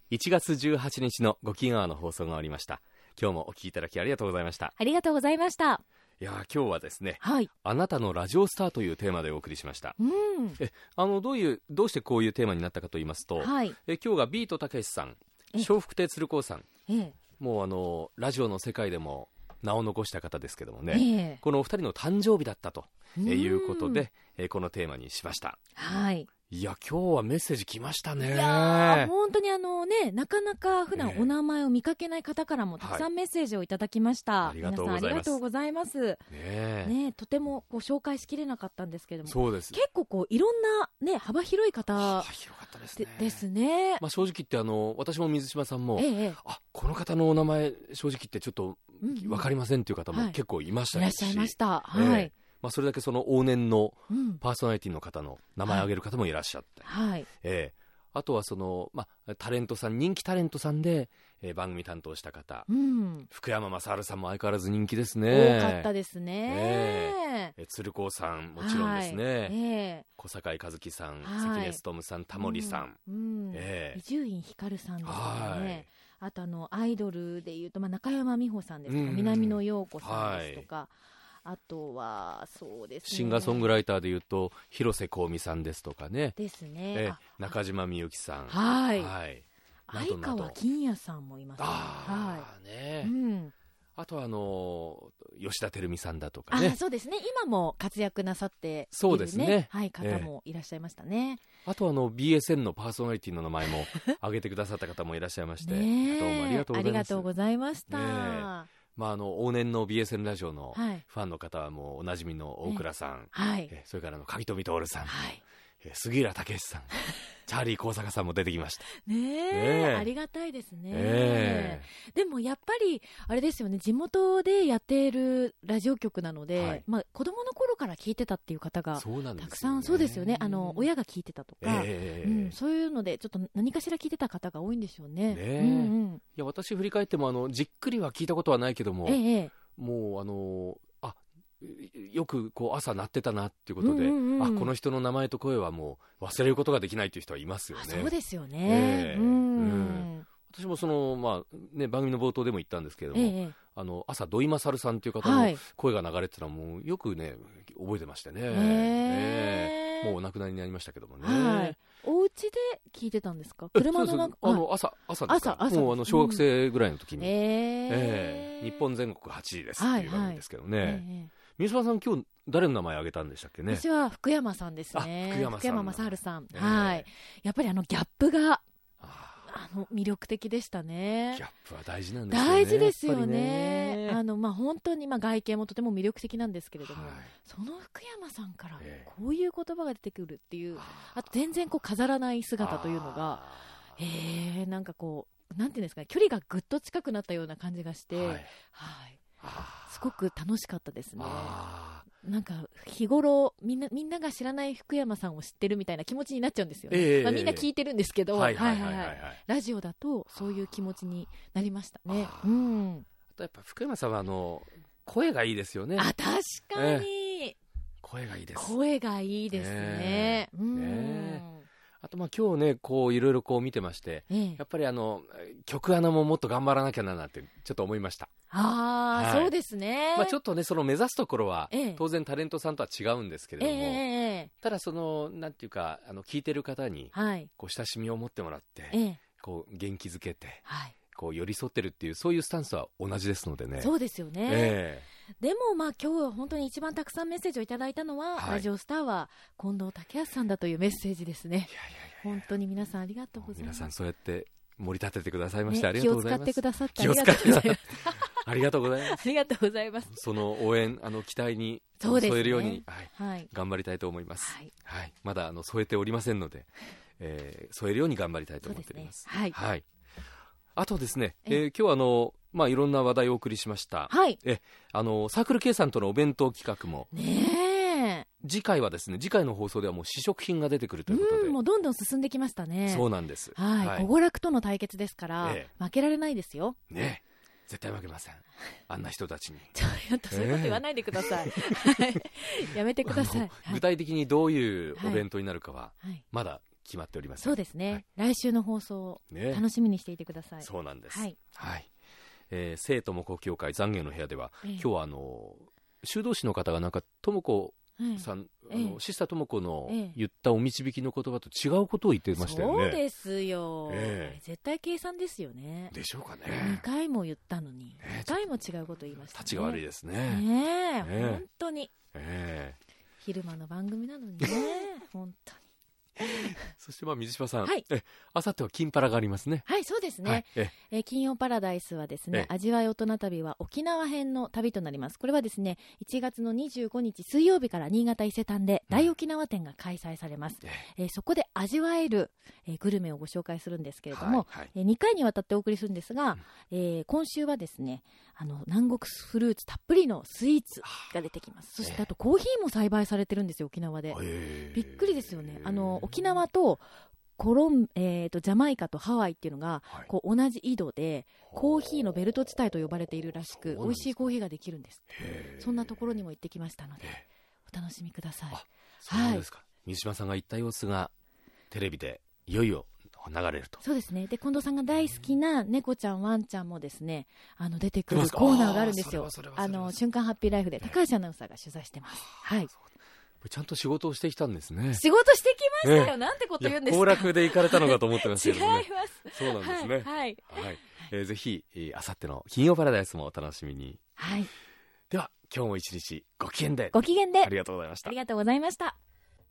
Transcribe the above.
1月18日のご機嫌の放送がありました。今日もお聞きいただきありがとうございました。 ありがとうございました。 いや今日はですね、 はい、 あなたのラジオスターというテーマでお送りしました。どうしてこういうテーマになったかと言いますと、 はい、 今日がビートたけしさん、笑福亭鶴光さん、もうラジオの世界でも名を残した方ですけどもね、このお二人の誕生日だったということで、このテーマにしました。 はい、 いや今日はメッセージ来ましたね。 いや本当になかなか普段お名前を見かけない方からもたくさんメッセージをいただきました。 ありがとうございます。 皆さんありがとうございます。とても紹介しきれなかったんですけども、 そうです。 結構いろんな、幅広い方ですね。 正直言って私も水島さんも、この方のお名前正直言ってちょっと分かりませんという方も結構いましたし、 いらっしゃいました。 それだけその往年のパーソナリティの方の名前を挙げる方もいらっしゃって、あとはタレントさん、人気タレントさんで、番組担当した方、福山雅治さんも相変わらず人気ですね。 多かったですね。 鶴光さんもちろんですね、小堺一樹さん、関根勤さん、タモリさん、 伊集院光さんですよね。あとアイドルでいうと、中山美穂さんですとか、南野陽子さんですとか、あとはそうですね、 シンガーソングライターでいうと広瀬香美さんですとかね、中島みゆきさん、 相川金也さんもいますね。 あとは吉田照美さんだとかね。 そうですね、今も活躍なさっている、 そうですね、 方もいらっしゃいましたね。 あとBSN のパーソナリティの名前も挙げてくださった方もいらっしゃいましてどうもありがとうございます。 ありがとうございました。 往年の BSN ラジオのファンの方はもうおなじみの大倉さん、それから鍵富徹さん、杉浦武さん、チャーリー高坂さんも出てきましたありがたいですね。でもやっぱりあれですよね、地元でやっているラジオ局なので、子供の頃から聞いてたっていう方がたくさん、そうですよね、親が聞いてたとか、そういうのでちょっと何かしら聞いてた方が多いんでしょうね。 いや私振り返ってもじっくりは聞いたことはないけども、もうよく朝鳴ってたなっていうことで、この人の名前と声はもう忘れることができないという人はいますよね。 そうですよね。 私も番組の冒頭でも言ったんですけれども、朝土井勝さんという方の声が流れてたのもうよくね覚えてましてね。もうお亡くなりになりましたけどもね。 お家で聞いてたんですか？車の中？ 朝ですか？もう小学生ぐらいの時に、日本全国8時ですっていう番組ですけどね。水島さん今日誰の名前挙げたんでしたっけね？ 私は福山さんですね。福山雅治さん。やっぱりギャップが魅力的でしたね。 ギャップは大事なんですよね。 大事ですよね。本当に外見もとても魅力的なんですけれども、その福山さんからこういう言葉が出てくるっていう、あと全然飾らない姿というのが、なんかなんていうんですかね、距離がぐっと近くなったような感じがして、すごく楽しかったですね。なんか日頃みんなが知らない福山さんを知ってるみたいな気持ちになっちゃうんですよね。みんな聞いてるんですけど、ラジオだとそういう気持ちになりましたね。あとやっぱ福山さんは声がいいですよね。 確かに、 声がいいです。 声がいいですね。 あと今日ねいろいろ見てまして、やっぱり曲穴ももっと頑張らなきゃなってちょっと思いました。 そうですね。 ちょっとね目指すところは当然タレントさんとは違うんですけれども、ただなんていうか聞いてる方に親しみを持ってもらって、元気づけて、寄り添ってるっていうそういうスタンスは同じですのでね。 そうですよね。でも今日本当に一番たくさんメッセージをいただいたのは、ラジオスターは近藤武康さんだというメッセージですね。本当に皆さんありがとうございます。 皆さんそうやって盛り立ててくださいまして、ありがとうございます。 気を使ってくださってありがとうございます。 ありがとうございます。 ありがとうございます。 その応援期待に添えるように頑張りたいと思います。まだ添えておりませんので、添えるように頑張りたいと思っております。あとですね、今日はいろんな話題をお送りしました。サークル K さんとのお弁当企画も次回はですね、次回の放送ではもう試食品が出てくるということで、 もうどんどん進んできましたね。 そうなんです。 小娯楽との対決ですから、負けられないですよ。 絶対負けません。あんな人たちに。 ちょっとそういうこと言わないでください。やめてください。 具体的にどういうお弁当になるかはまだ決まっております。 そうですね、来週の放送を楽しみにしていてください。 そうなんです。生徒も子協会懺悔の部屋では、今日は修道士の方がなんか智子さん、シスター智子の言ったお導きの言葉と違うことを言ってましたよね。 そうですよ、絶対計算ですよね。 でしょうかね。 2回も言ったのに、2回も違うこと言いましたね。 立ちが悪いですね。 本当に、昼間の番組なのにね本当にそして水島さん、あさっては金パラがありますね。 はい、そうですね、金曜パラダイスはですね、味わい大人旅は沖縄編の旅となります。これはですね、1月の25日水曜日から新潟伊勢丹で大沖縄展が開催されます。そこで味わえる、グルメをご紹介するんですけれども、2回にわたってお送りするんですが、今週はですね、南国フルーツたっぷりのスイーツが出てきます。そしてあとコーヒーも栽培されてるんですよ、沖縄で。びっくりですよね。沖縄とジャマイカとハワイっていうのがこう同じ緯度でコーヒーのベルト地帯と呼ばれているらしく、美味しいコーヒーができるんです。そんなところにも行ってきましたので、お楽しみください。 そうですか。水島さんが行った様子がテレビでいよいよ流れると。 そうですね。で、近藤さんが大好きな猫ちゃんワンちゃんもですね、出てくるコーナーがあるんですよ。瞬間ハッピーライフで高橋アナウンサーが取材してます。 ちゃんと仕事をしてきたんですね。 仕事してきましたよ。なんてこと言うんですか。 行楽で行かれたのかと思ってましたけどね。 違います。 そうなんですね。ぜひあさっての金曜パラダイスもお楽しみに。では今日も一日ご機嫌で。 ご機嫌で。 ありがとうございました。 ありがとうございました。